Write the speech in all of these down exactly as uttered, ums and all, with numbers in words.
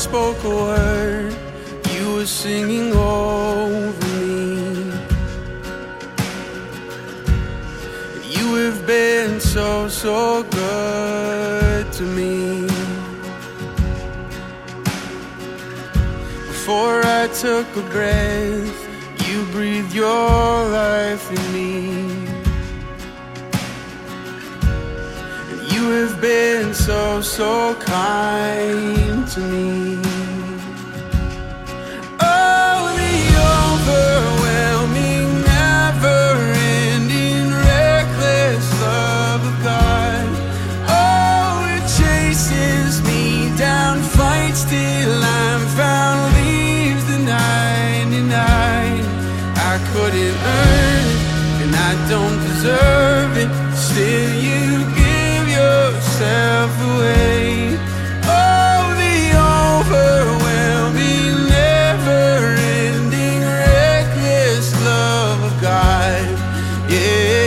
spoke a word, you were singing over me. You have been so, so good to me. Before I took a breath, you breathed your life in me. And you have been so, so kind to me. Oh, the overwhelming, never-ending, reckless love of God. Oh, it chases me down, fights till I'm found, leaves the ninety-nine. I couldn't earn it, and I don't deserve it. Still you give yourself away. Oh, the overwhelming, never-ending, reckless love of God. Yeah.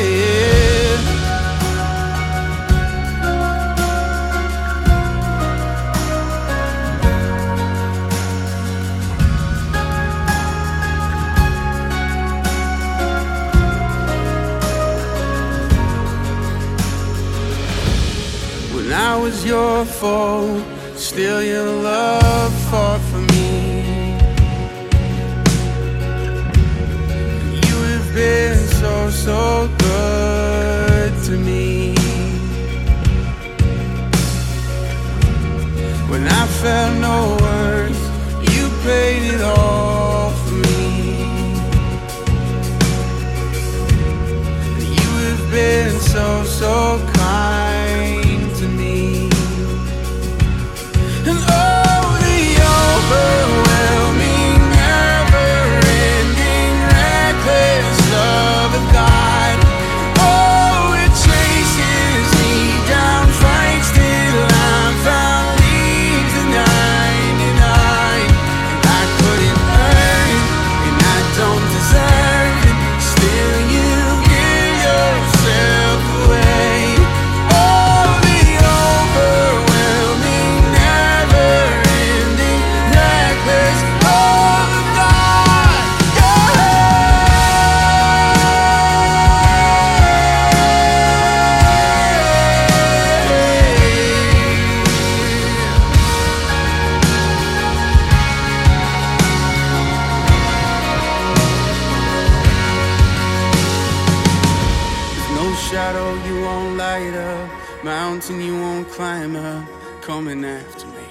When I was your foe, still your love fought for me. You have been so, so good to me. When I felt no worth, you paid it all for me. You have been so, so kind to me. And oh, the overwhelming, never-ending, reckless love of God. Oh, it chases me down, fights till I'm found, leaves the ninety-nine. And I couldn't earn it, and I don't deserve it. Still you give yourself away. Oh, the overwhelming, never-ending, reckless love of God. There's no shadow you won't light up, mountain you won't climb up, coming after me.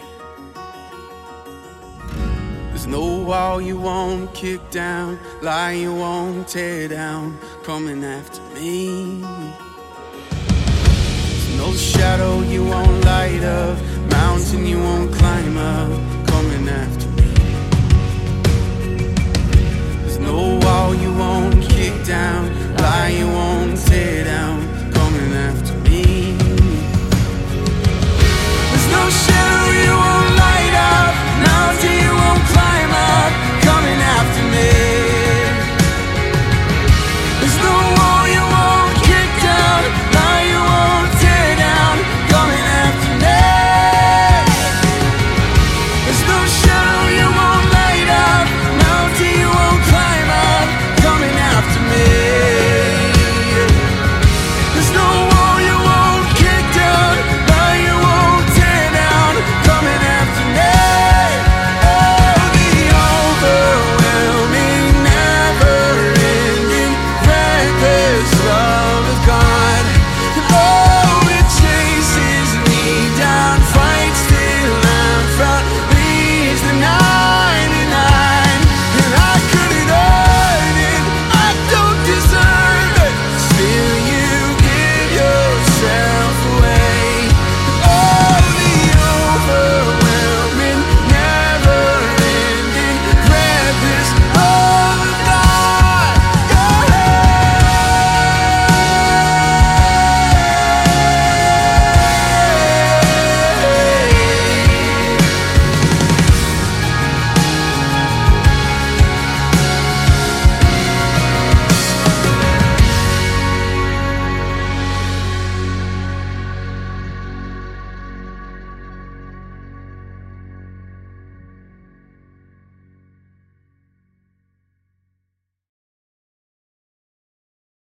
There's no wall you won't kick down, lie you won't tear down, coming after me. There's no shadow you won't light up, mountain you won't climb up, coming after me.